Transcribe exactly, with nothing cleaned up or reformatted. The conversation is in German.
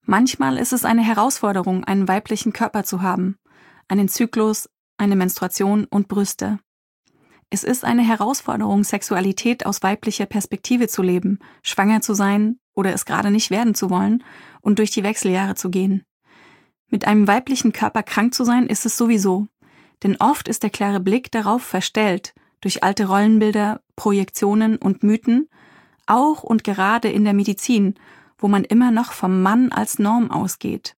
Manchmal ist es eine Herausforderung, einen weiblichen Körper zu haben, einen Zyklus, eine Menstruation und Brüste. Es ist eine Herausforderung, Sexualität aus weiblicher Perspektive zu leben, schwanger zu sein oder es gerade nicht werden zu wollen und durch die Wechseljahre zu gehen. Mit einem weiblichen Körper krank zu sein, ist es sowieso, denn oft ist der klare Blick darauf verstellt, durch alte Rollenbilder, Projektionen und Mythen, auch und gerade in der Medizin, wo man immer noch vom Mann als Norm ausgeht.